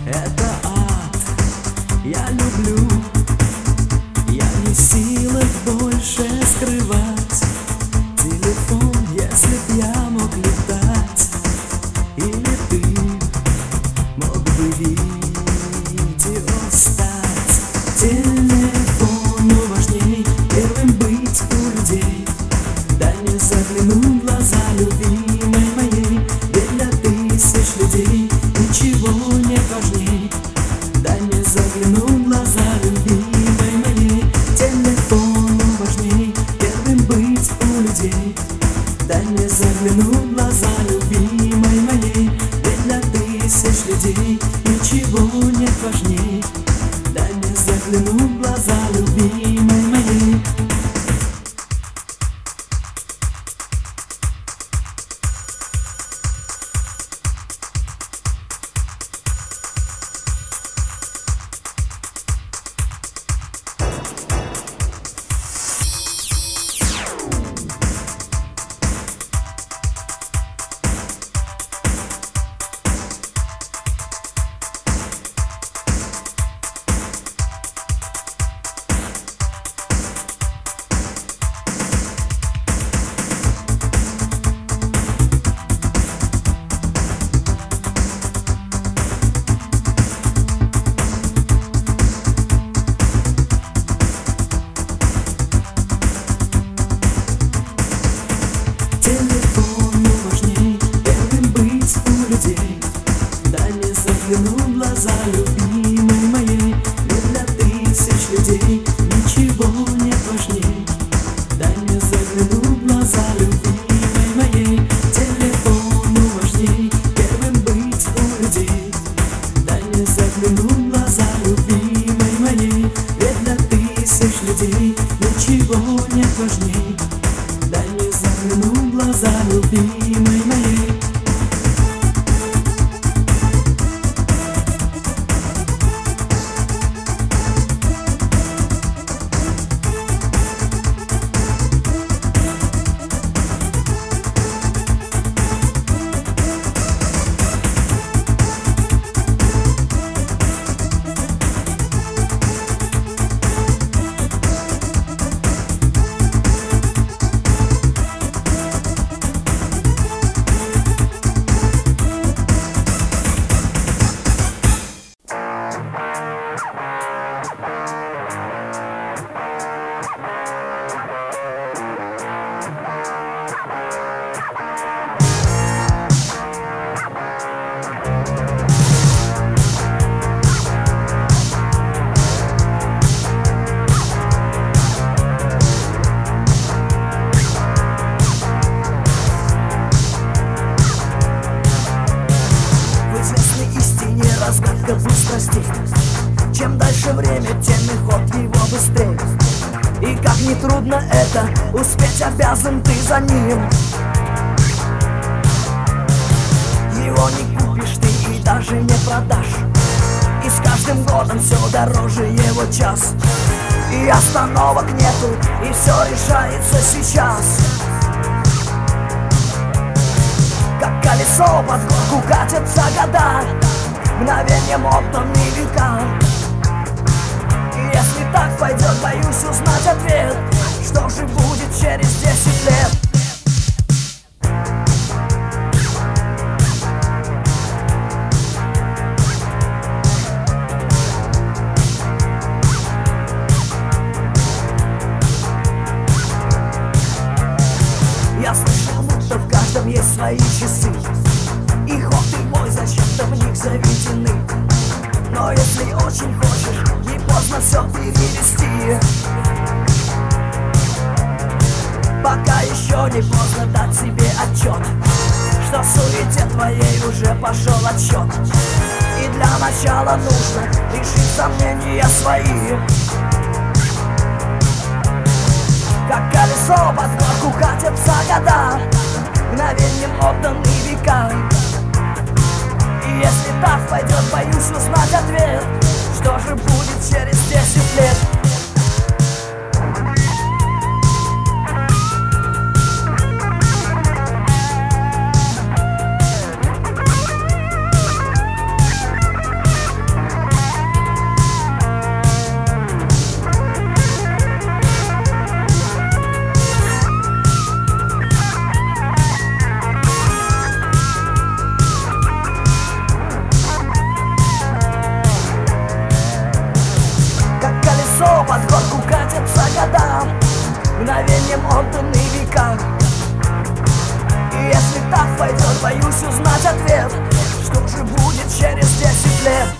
Это ад, я люблю. Я не в силах больше скрывать телефон, если б я мог летать. Или ты мог бы видео стать. Телефону важней первым быть у людей. Да не загляну в глаза любимой моей, ведь для тысяч людей ничего нет важней. Да не загляну в глаза любимой моей. Телефону важней первым быть у людей. Да не загляну в глаза любимой моей, ведь для тысяч людей ничего нет важней. Да не загляну в глаза любимой моей. Телефону важней первым быть у людей. Да не загляну в глаза любимой моей, ведь для тысяч людей ничего нет важней. Да не загляну в глаза любимой моей. Телефону важней первым быть у людей. Да не загляну в глаза любимой моей, ведь для тысяч людей ничего нет важней. Да не загляну в глаза любимой моей. Разгадка быстрости. Чем дальше время, тем и ход его быстрее. И как ни трудно это, успеть обязан ты за ним. Его не купишь ты и даже не продашь. И с каждым годом все дороже его час. И остановок нету, и все решается сейчас. Как колесо под горку катятся года, мгновением отданы века. И если так пойдет, боюсь узнать ответ. Что же будет через 10 лет? Я слышал, будто в каждом есть свои часы. И ход и бой зачем-то в них заведены. Но если очень хочешь, не поздно все перевести. Пока еще не поздно дать себе отчет, что в суете твоей уже пошел отсчет. И для начала нужно решить сомнения свои. Как колесо под горку катятся года, мгновением отданы века. И если так пойдет, боюсь узнать ответ. Что же будет через 10 лет? пойдет, боюсь узнать ответ. Что же будет через 10 лет?